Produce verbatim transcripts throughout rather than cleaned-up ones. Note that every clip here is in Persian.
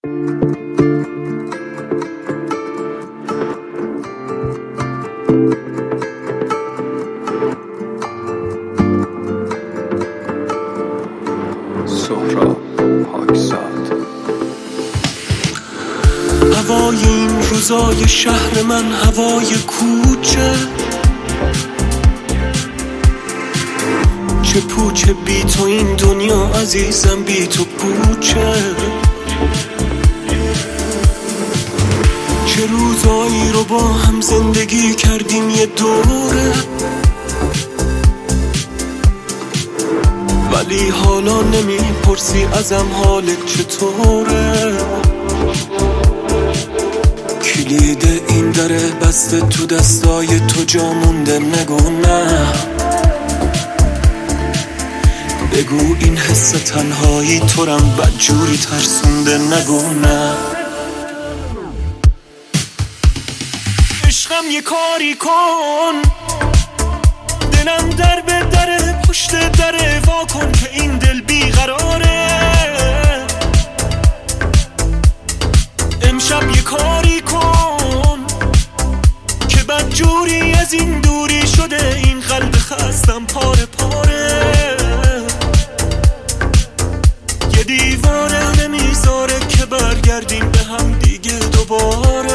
سهراب پاکزاد. هوای این روزای شهر من هوای کوچه، چه پوچه بی تو این دنیا عزیزم، بی تو پوچه. چه روزایی رو با هم زندگی کردیم یه دوره، ولی حالا نمیپرسی ازم حالت چطوره. کلید این دره بسته تو دستای تو، جا مونده نگو نه. بگو این حس تنهایی تو رم بدجوری ترسونده، نگو نه. عشقم یه کاری کن، دلم در به دره پشت دره وا کن که این دل بیقراره. امشب یه کاری کن که بدجوری از این دوری شده، این قلب خستم پاره پاره. یه دیوانه نمیذاره که برگردیم به هم دیگه دوباره.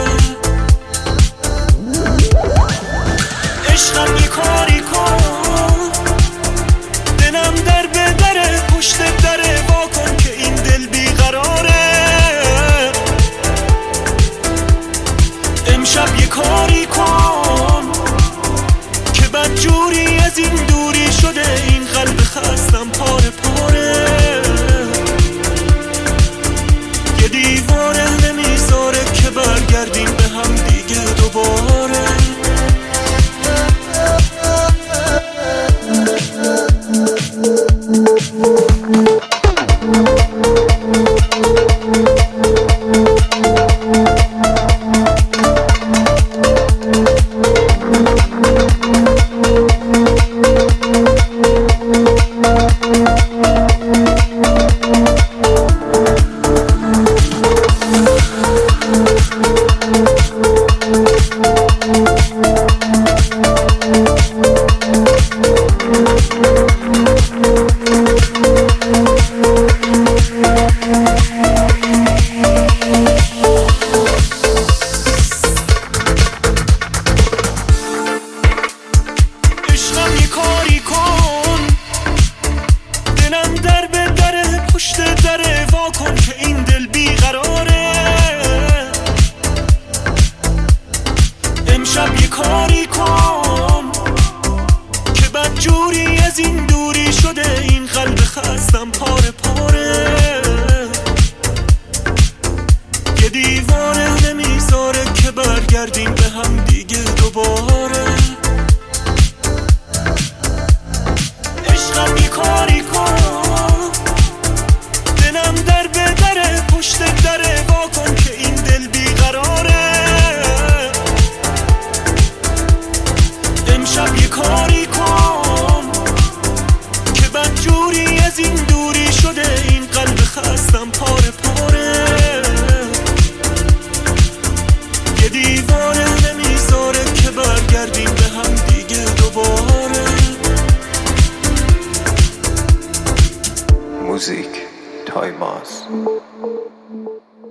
عشقم یه کاری کن، دلم در به دره پشت دره وا کن که این دل بیقراره. امشب یه کاری کن که بدجوری از این دوری شده، این قلب خستم پاره پاره. یه دیوانه نمیذاره که برگردیم به هم دیگه دوباره. امشب یه کاری کن که بدجوری از این دوری شده، این قلب خستم پاره پاره. یه دیوانه نمیذاره که برگردیم به هم دیگه دوباره. عشقم یه کاری کن، دلم در به دره پشت دره وا کن که این دل بیقراره. امشب یه کاری کن که بدجوری از این دوری شده، این قلب خستم پاره پاره. یه دیوانه نمیذاره که برگردیم به هم دیگه دوباره. موزیک تایماس.